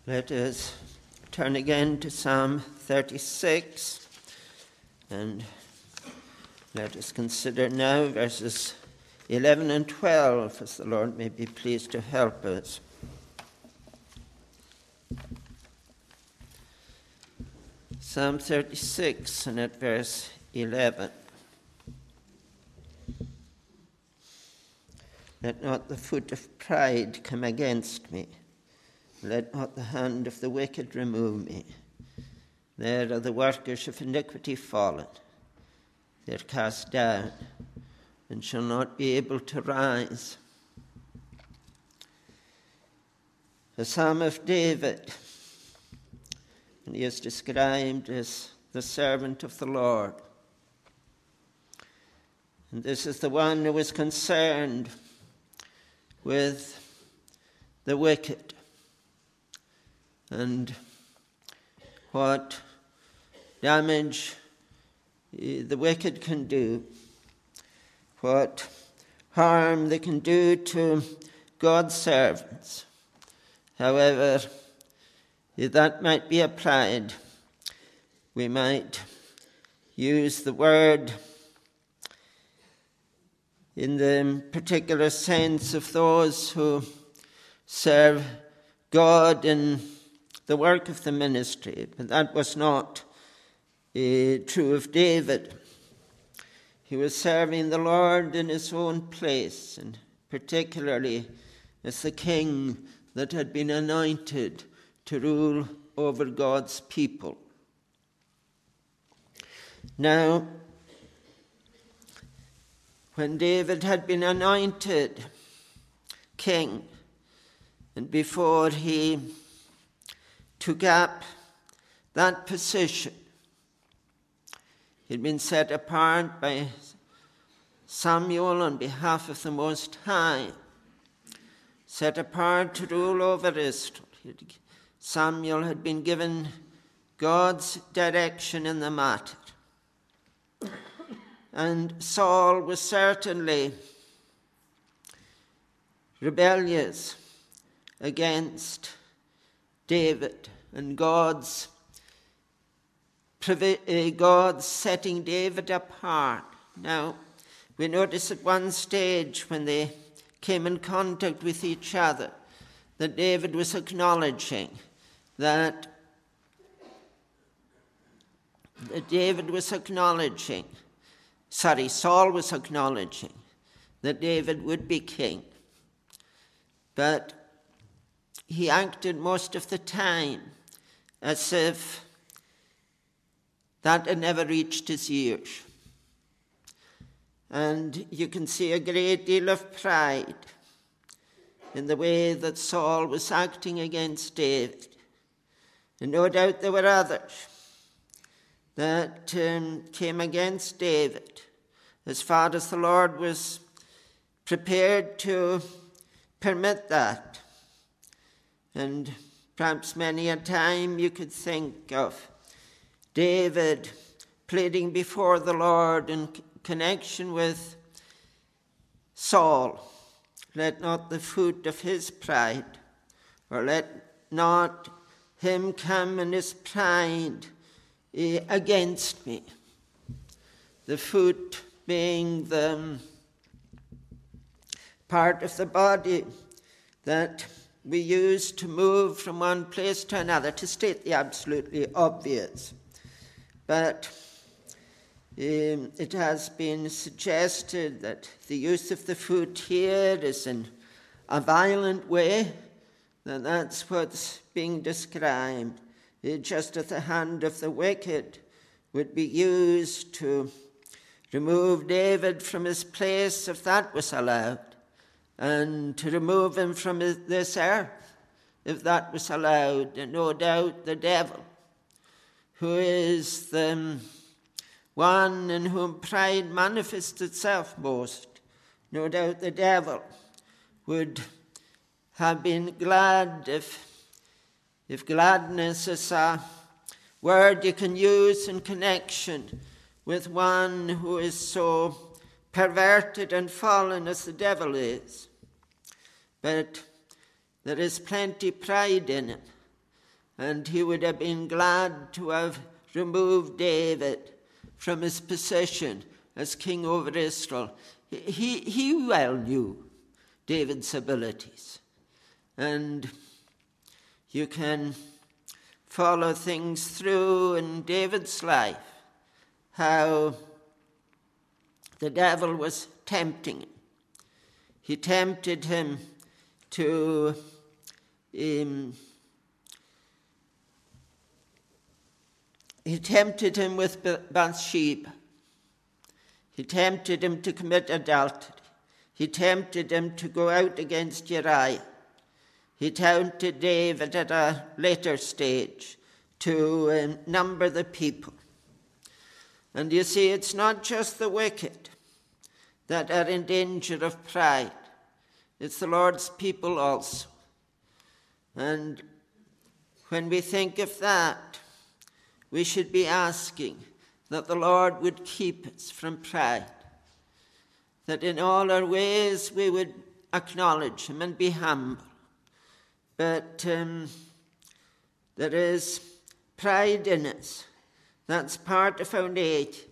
Let us turn again to Psalm 36 and let us consider now verses 11 and 12 as the Lord may be pleased to help us. Psalm 36 and at verse 11. Let not the foot of pride come against me. Let not the hand of the wicked remove me. There are the workers of iniquity fallen. They are cast down and shall not be able to rise. The Psalm of David, and he is described as the servant of the Lord. And this is the one who was concerned with the wicked and what damage the wicked can do, what harm they can do to God's servants. However, if that might be applied, we might use the word in the particular sense of those who serve God in the work of the ministry, but that was not true of David. He was serving the Lord in his own place, and particularly as the king that had been anointed to rule over God's people. Now, when David had been anointed king, and before he took up that position, he'd been set apart by Samuel on behalf of the Most High, set apart to rule over Israel. Samuel had been given God's direction in the matter. And Saul was certainly rebellious against David and God's setting David apart. Now, we notice at one stage when they came in contact with each other that David was acknowledging that Saul was acknowledging that David would be king. But he acted most of the time as if that had never reached his ears. And you can see a great deal of pride in the way that Saul was acting against David. And no doubt there were others that came against David as far as the Lord was prepared to permit that. And perhaps many a time you could think of David pleading before the Lord in connection with Saul. Let not the foot of his pride, or let not him come in his pride against me. The foot being the part of the body that we use to move from one place to another, to state the absolutely obvious. But it has been suggested that the use of the foot here is in a violent way, and that's what's being described. Just as the hand of the wicked would be used to remove David from his place if that was allowed, and to remove him from this earth if that was allowed. And no doubt the devil, who is the one in whom pride manifests itself most, no doubt the devil would have been glad if gladness is a word you can use in connection with one who is so perverted and fallen as the devil is. But there is plenty pride in him. and he would have been glad to have removed David from his position as king over Israel. He well knew David's abilities. And you can follow things through in David's life, how the devil was tempting him. He tempted him to he tempted him with Bathsheba. He tempted him to commit adultery. He tempted him to go out against Uriah. He tempted David at a later stage to number the people. And you see, it's not just the wicked that are in danger of pride. It's the Lord's people also. And when we think of that, we should be asking that the Lord would keep us from pride, that in all our ways we would acknowledge him and be humble. But there is pride in us. That's part of our nature.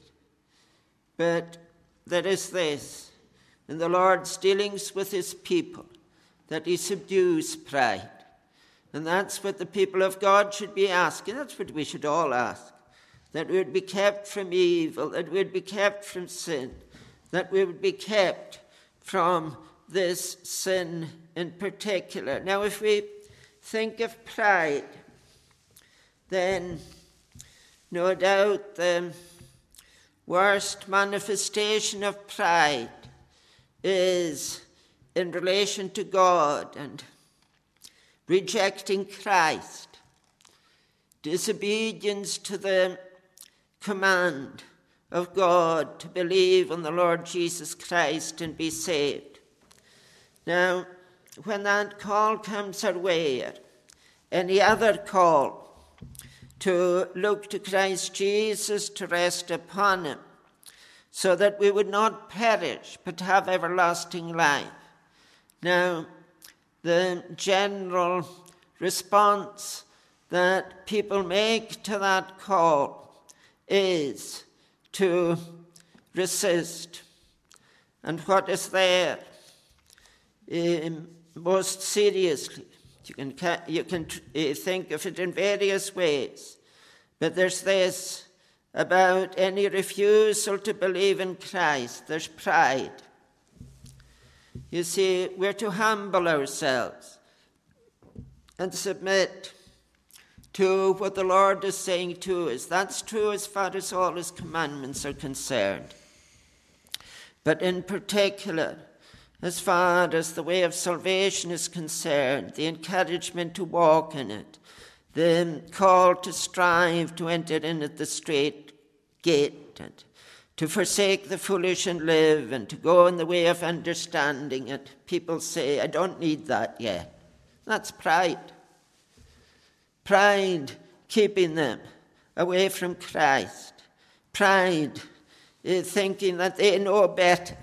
But there is this, in the Lord's dealings with his people, that he subdues pride. And that's what the people of God should be asking. That's what we should all ask. That we would be kept from evil, that we would be kept from sin, that we would be kept from this sin in particular. Now, if we think of pride, then no doubt the worst manifestation of pride is in relation to God and rejecting Christ, disobedience to the command of God to believe on the Lord Jesus Christ and be saved. Now, when that call comes our way, or any other call to look to Christ Jesus, to rest upon him, so that we would not perish but have everlasting life. Now, the general response that people make to that call is to resist. And what is there? Most seriously, you can think of it in various ways, but there's this about any refusal to believe in Christ. There's pride. You see, we're to humble ourselves and submit to what the Lord is saying to us. That's true as far as all his commandments are concerned. But in particular, as far as the way of salvation is concerned, the encouragement to walk in it, the call to strive to enter in at the straight gate, and to forsake the foolish and live, and to go in the way of understanding it. People say, I don't need that yet. That's pride. Pride keeping them away from Christ. Pride thinking that they know better.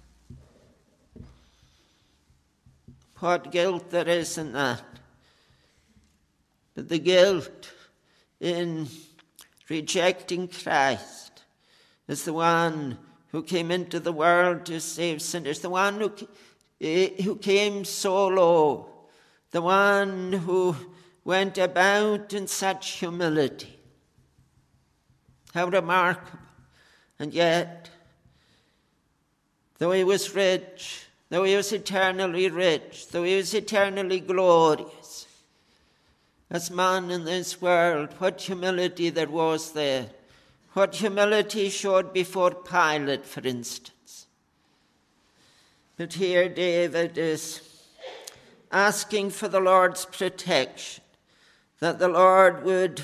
What guilt there is in that. But the guilt in rejecting Christ is the one who came into the world to save sinners, the one who came so low, the one who went about in such humility. How remarkable. And yet, though he was rich, though he was eternally rich, though he was eternally glorious, as man in this world, what humility there was there. What humility he showed before Pilate, for instance. But here David is asking for the Lord's protection, that the Lord would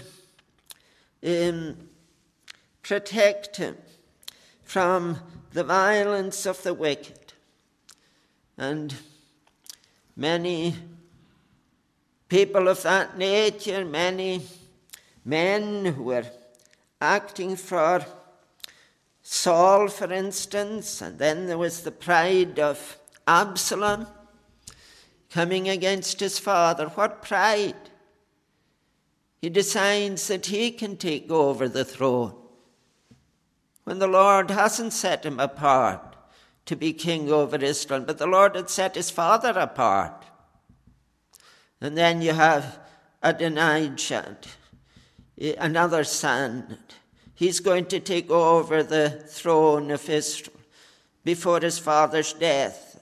protect him from the violence of the wicked. And many people of that nature, many men who were acting for Saul, for instance, and then there was the pride of Absalom coming against his father. What pride! he decides that he can take over the throne, when the Lord hasn't set him apart to be king over Israel, but the Lord had set his father apart. And then you have Adonijah, another son. He's going to take over the throne of Israel before his father's death.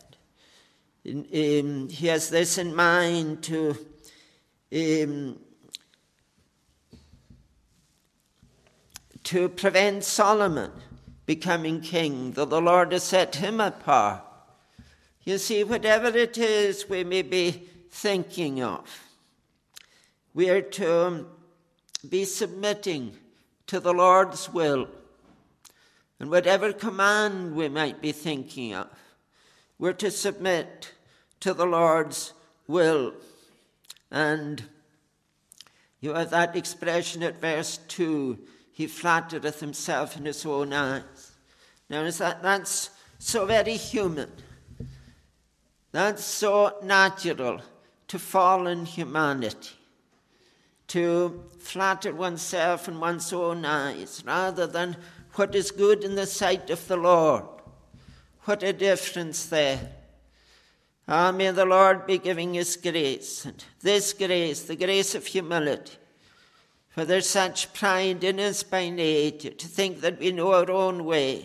He has this in mind to prevent Solomon becoming king, though the Lord has set him apart. You see, whatever it is we may be thinking of, we are to be submitting to the Lord's will. And whatever command we might be thinking of, we're to submit to the Lord's will. And you have that expression at verse 2, he flattereth himself in his own eyes. Now, that's so very human. That's so natural to fallen humanity, to flatter oneself in one's own eyes rather than what is good in the sight of the Lord. What a difference there. May the Lord be giving his grace, and this grace, the grace of humility. For there's such pride in us by nature to think that we know our own way.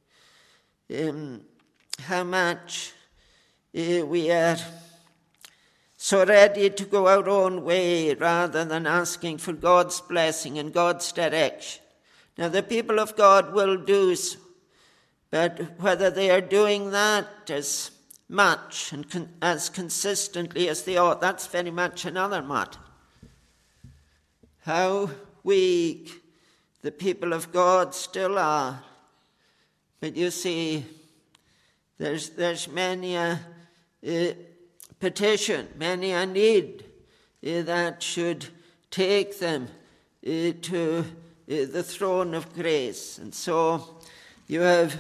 How much we are so ready to go our own way rather than asking for God's blessing and God's direction. Now, the people of God will do so, but whether they are doing that as much and as consistently as they ought, that's very much another matter. How weak the people of God still are. But you see, there's many a petition, many a need that should take them to the throne of grace. And so you have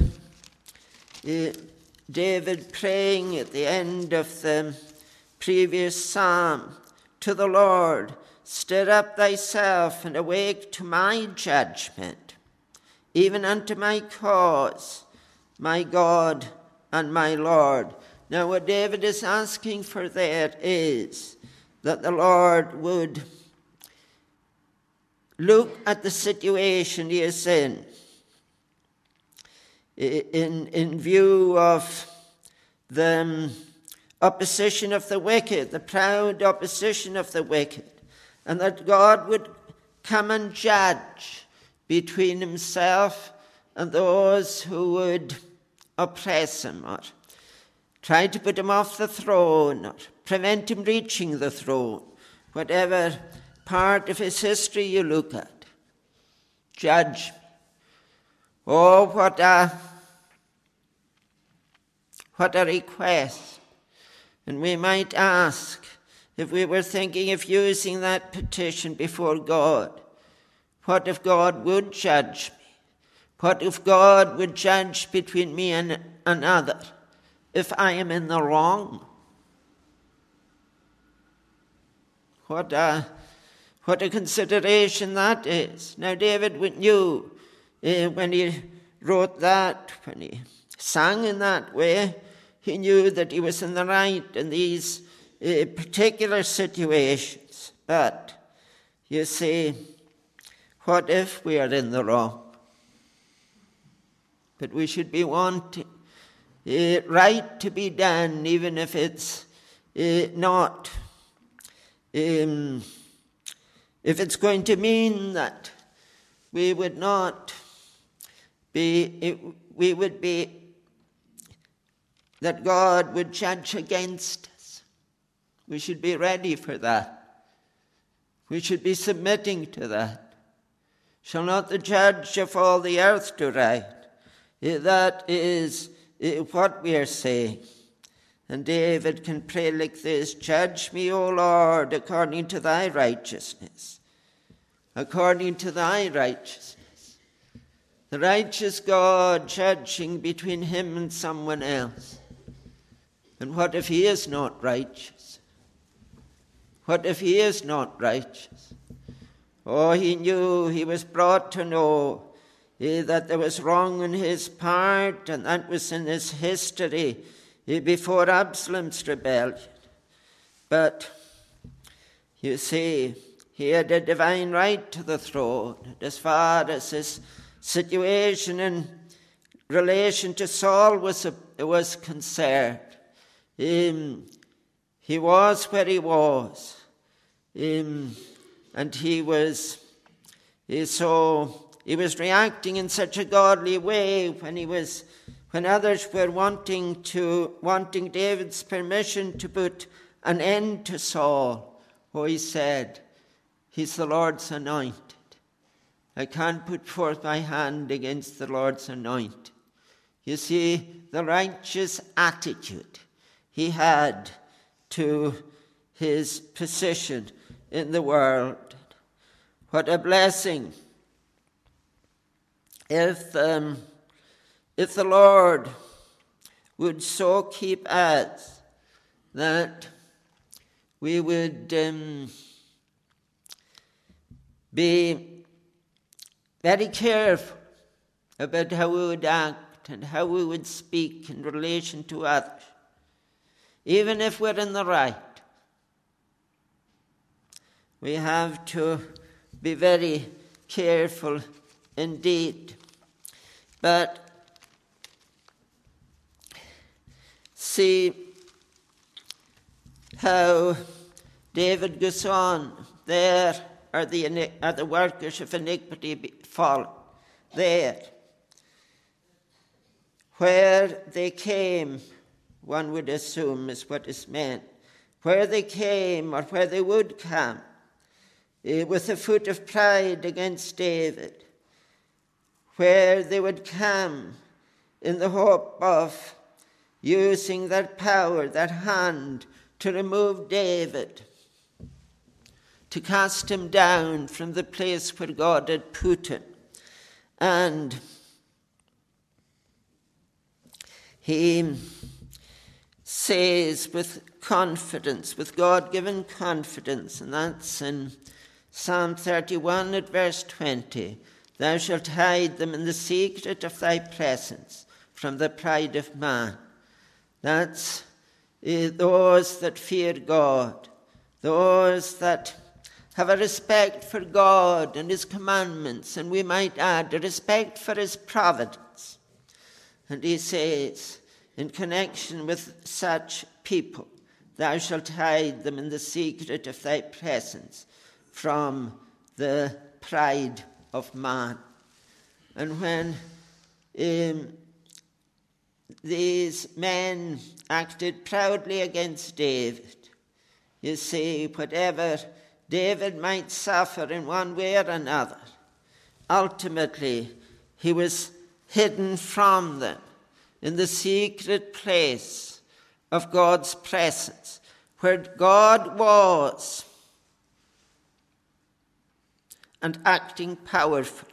David praying at the end of the previous psalm to the Lord, stir up thyself and awake to my judgment, even unto my cause, my God and my Lord. Now, what David is asking for there is that the Lord would look at the situation he is in view of the opposition of the wicked, the proud opposition of the wicked, and that God would come and judge between himself and those who would oppress him or try to put him off the throne or prevent him reaching the throne. Whatever part of his history you look at, judge me. Oh, what a request. And we might ask, if we were thinking of using that petition before God, what if God would judge me? What if God would judge between me and another if I am in the wrong? What a consideration that is. Now, David knew when he wrote that, when he sang in that way, he knew that he was in the right in these particular situations. But, you see, what if we are in the wrong? But we should be wanting right to be done, even if it's not. If it's going to mean that we would not be, that God would judge against us. We should be ready for that. We should be submitting to that. Shall not the judge of all the earth do right? That is what we are saying. And David can pray like this: judge me, O Lord, according to thy righteousness. According to thy righteousness. The righteous God judging between him and someone else. And what if he is not righteous? What if he is not righteous? Oh, he knew, he was brought to know that there was wrong on his part, and that was in his history before Absalom's rebellion. But you see, he had a divine right to the throne. As far as his situation in relation to Saul was concerned, he was where he was, and he was reacting in such a godly way when others were wanting David's permission to put an end to Saul. Oh, he said, he's the Lord's anointed. I can't put forth my hand against the Lord's anointed. You see, the righteous attitude he had to his position in the world. What a blessing if the Lord would so keep us that we would be very careful about how we would act and how we would speak in relation to others, even if we're in the right. We have to be very careful indeed. But see how David goes on. There are the workers of iniquity fallen. There. Where they came, one would assume is what is meant. Where they came, or where they would come, with a foot of pride against David. Where they would come in the hope of using that power, that hand, to remove David, to cast him down from the place where God had put him. And he says with confidence, with God-given confidence, and that's in Psalm 31 at verse 20, thou shalt hide them in the secret of thy presence from the pride of man. That's those that fear God, those that have a respect for God and his commandments, and we might add a respect for his providence. And he says, in connection with such people, thou shalt hide them in the secret of thy presence from the pride of man. And when these men acted proudly against David, you see, whatever David might suffer in one way or another, ultimately he was hidden from them in the secret place of God's presence, where God was and acting powerfully.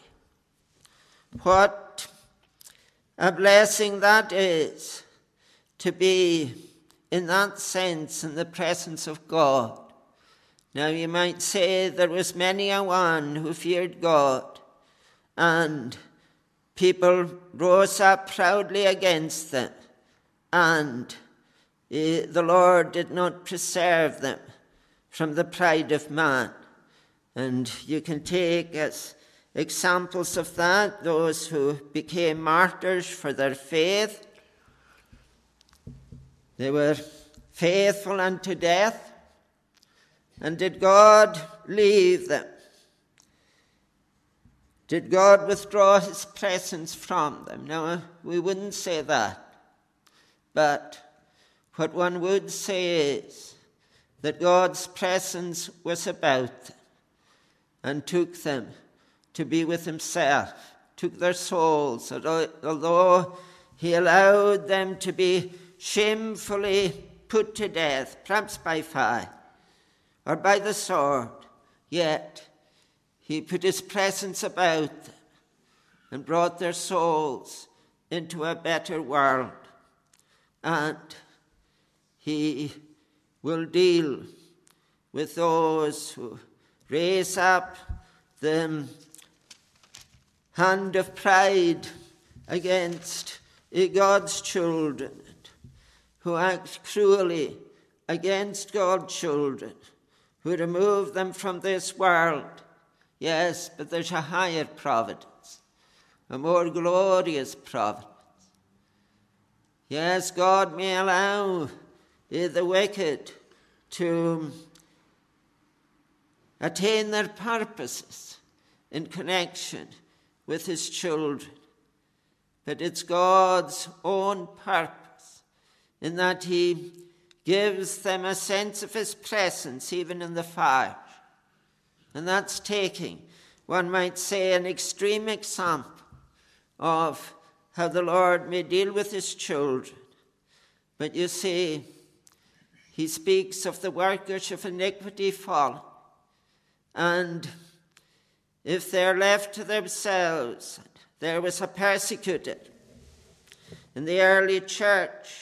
What a blessing that is, to be in that sense in the presence of God. Now you might say there was many a one who feared God, and people rose up proudly against them, and the Lord did not preserve them from the pride of man. And you can take as examples of that those who became martyrs for their faith. They were faithful unto death. And did God leave them? Did God withdraw his presence from them? No, we wouldn't say that. But what one would say is that God's presence was about them and took them to be with himself, took their souls, although he allowed them to be shamefully put to death, perhaps by fire or by the sword, yet he put his presence about them and brought their souls into a better world. And he will deal with those who raise up the hand of pride against God's children, who act cruelly against God's children, who remove them from this world. Yes, but there's a higher providence, a more glorious providence. Yes, God may allow the wicked to attain their purposes in connection with his children. But it's God's own purpose in that he gives them a sense of his presence even in the fire. And that's taking, one might say, an extreme example of how the Lord may deal with his children. But you see, he speaks of the workers of iniquity falling. And if they're left to themselves, there was a persecuted in the early church.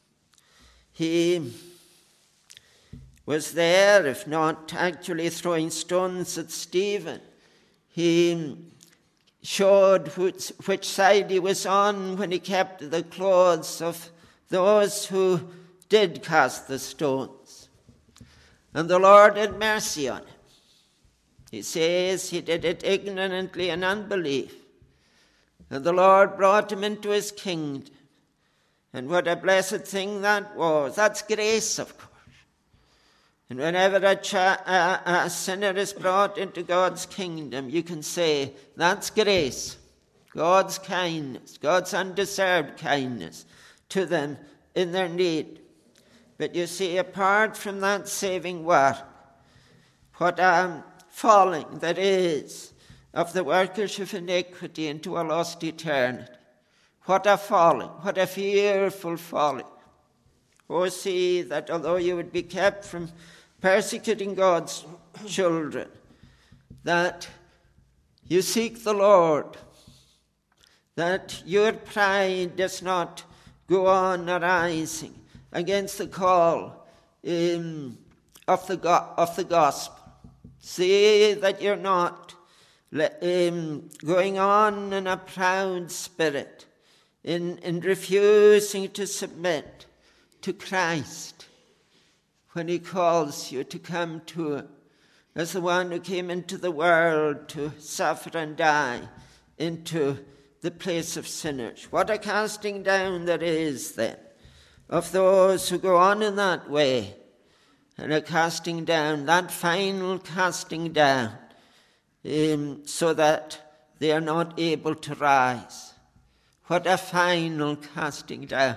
He was there, if not actually throwing stones at Stephen. He showed which side he was on when he kept the clothes of those who did cast the stones. And the Lord had mercy on him. He says he did it ignorantly in unbelief. And the Lord brought him into his kingdom. And what a blessed thing that was. That's grace, of course. And whenever a sinner is brought into God's kingdom, you can say, that's grace. God's kindness, God's undeserved kindness to them in their need. But you see, apart from that saving work, what a falling there is of the workers of iniquity into a lost eternity. What a falling, what a fearful falling. Oh, see that although you would be kept from persecuting God's children, that you seek the Lord, that your pride does not go on arising against the call of the gospel. See that you're not going on in a proud spirit, in refusing to submit to Christ when he calls you to come to him as the one who came into the world to suffer and die into the place of sinners. What a casting down there is then of those who go on in that way, and a casting down, that final casting down, so that they are not able to rise. What a final casting down.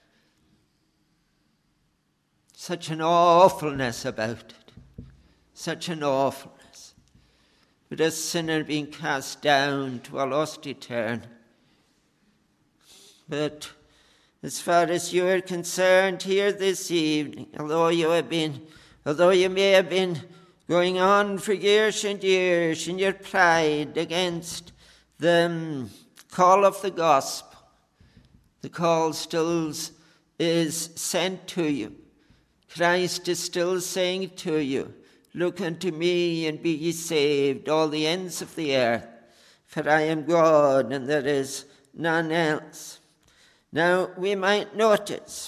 Such an awfulness about it. Such an awfulness. But a sinner being cast down to a lost eternity. But as far as you are concerned here this evening, although you may have been going on for years and years in your pride against the call of the gospel, the call still is sent to you. Christ is still saying to you, look unto me and be ye saved, all the ends of the earth, for I am God and there is none else. Now, we might notice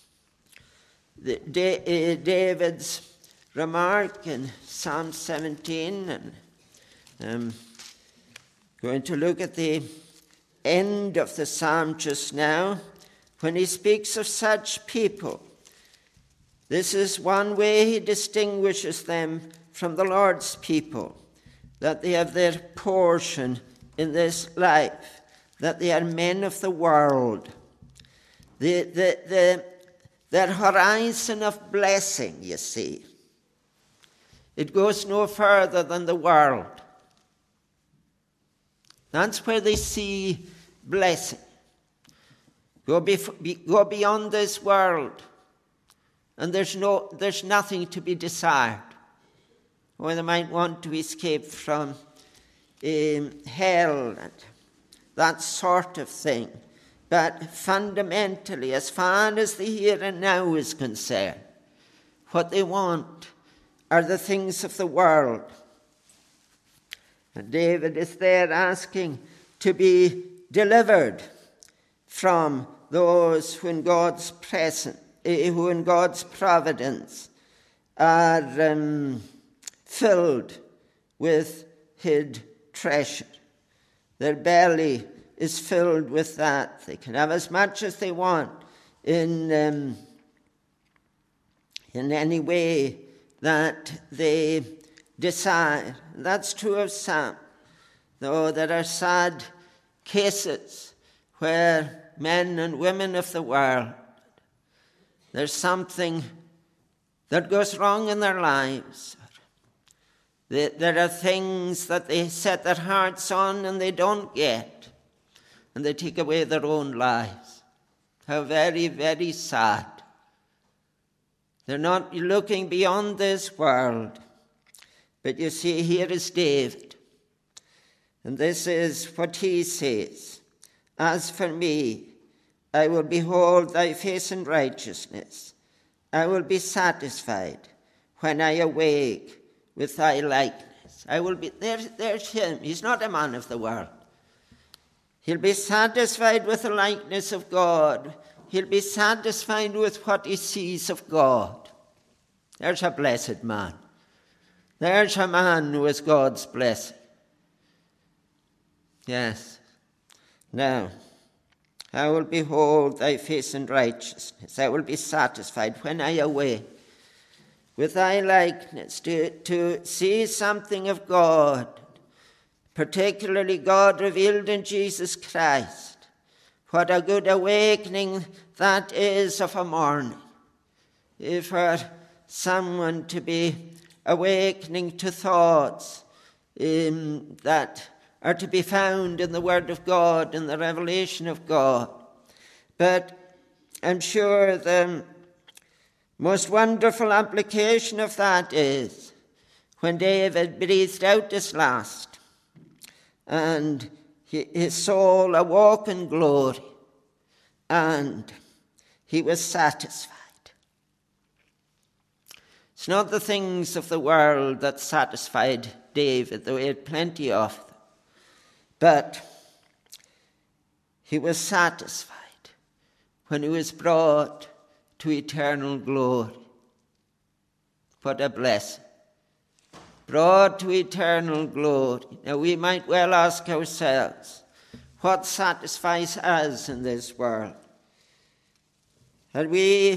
David's remark in Psalm 17, and I'm going to look at the end of the psalm just now, when he speaks of such people. This is one way he distinguishes them from the Lord's people, that they have their portion in this life, that they are men of the world. Their horizon of blessing, you see, it goes no further than the world. That's where they see blessing. Go beyond this world, and there's nothing to be desired. Or they might want to escape from hell and that sort of thing. But fundamentally, as far as the here and now is concerned, what they want are the things of the world. And David is there asking to be delivered from those who in God's providence are filled with hid treasure. Their belly is filled with that. They can have as much as they want in any way that they desire. And that's true of some, though there are sad cases where men and women of the world, there's something that goes wrong in their lives. There are things that they set their hearts on and they don't get, and they take away their own lives. How very, very sad. They're not looking beyond this world. But you see, here is David. And this is what he says. As for me, I will behold thy face in righteousness. I will be satisfied when I awake with thy likeness. I will be, there's him. He's not a man of the world. He'll be satisfied with the likeness of God. He'll be satisfied with what he sees of God. There's a blessed man. There's a man who is God's blessing. Yes. Now, I will behold thy face in righteousness. I will be satisfied when I awake with thy likeness, to see something of God, particularly God revealed in Jesus Christ. What a good awakening that is of a morning. For someone to be awakening to thoughts that are to be found in the Word of God, in the revelation of God. But I'm sure the most wonderful application of that is when David breathed out his last and his soul awoke in glory and he was satisfied. It's not the things of the world that satisfied David, though he had plenty of them. But he was satisfied when he was brought to eternal glory. What a blessing. Brought to eternal glory. Now we might well ask ourselves, what satisfies us in this world? Are we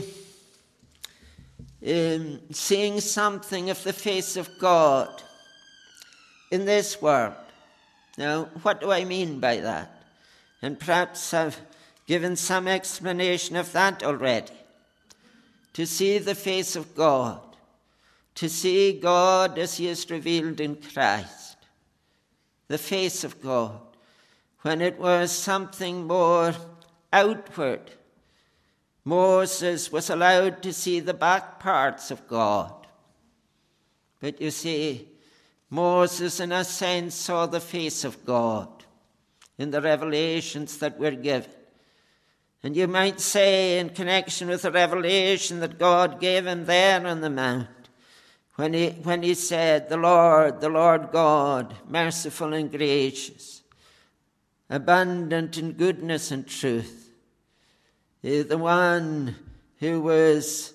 seeing something of the face of God in this world? Now, what do I mean by that? And perhaps I've given some explanation of that already. To see the face of God, to see God as he is revealed in Christ, the face of God, when it was something more outward. Moses was allowed to see the back parts of God. But you see, Moses, in a sense, saw the face of God in the revelations that were given. And you might say, in connection with the revelation that God gave him there on the mount, when he said, the Lord God, merciful and gracious, abundant in goodness and truth, the one who was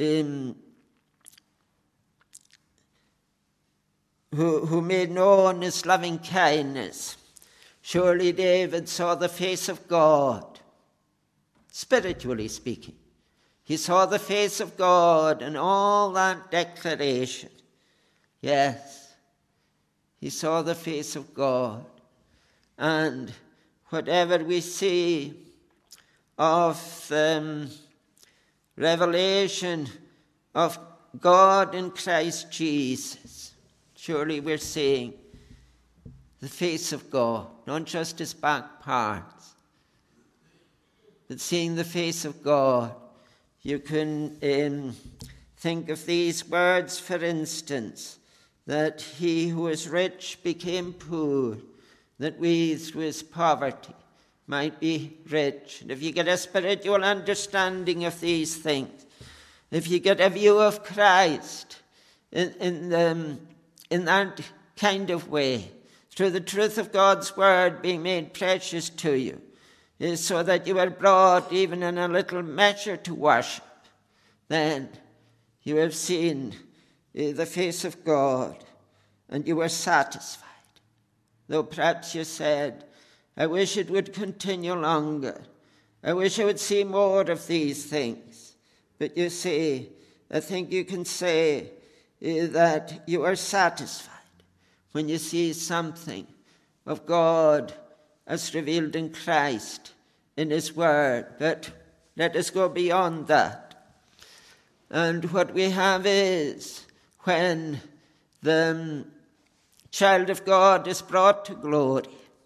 who made known his loving kindness. Surely David saw the face of God, spiritually speaking. He saw the face of God in all that declaration. Yes, he saw the face of God. And whatever we see of the revelation of God in Christ Jesus, surely we're seeing the face of God, not just his back parts, but seeing the face of God. You can think of these words, for instance, that he who is rich became poor, that we through his poverty might be rich. And if you get a spiritual understanding of these things, if you get a view of Christ in that kind of way, through the truth of God's word being made precious to you, is so that you are brought even in a little measure to worship. Then you have seen the face of God, and you were satisfied. Though perhaps you said, I wish it would continue longer. I wish I would see more of these things. But you see, I think you can say that you are satisfied when you see something of God as revealed in Christ, in his word. But let us go beyond that. And what we have is, when the child of God is brought to glory,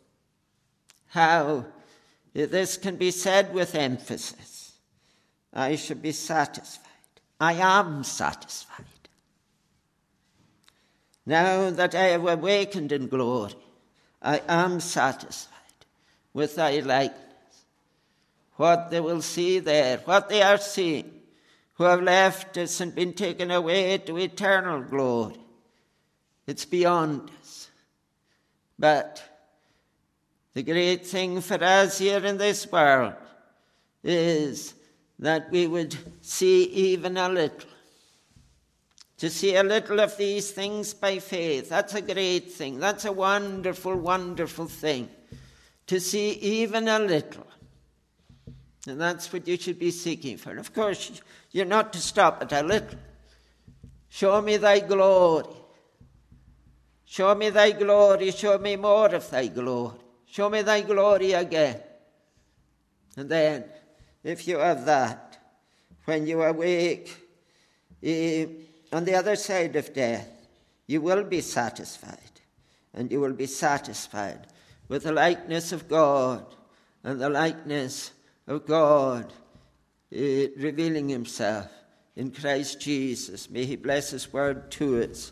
how this can be said with emphasis. I shall be satisfied. I am satisfied. Now that I have awakened in glory, I am satisfied with thy likeness. What they will see there, what they are seeing, who have left us and been taken away to eternal glory, it's beyond us. But the great thing for us here in this world is that we would see even a little. To see a little of these things by faith, that's a great thing. That's a wonderful, wonderful thing. To see even a little. And that's what you should be seeking for. And of course, you're not to stop at a little. Show me thy glory. Show me thy glory. Show me more of thy glory. Show me thy glory again. And then, if you have that, when you awake on the other side of death, you will be satisfied. And you will be satisfied with the likeness of God, and the likeness of God revealing himself in Christ Jesus. May he bless his word to us.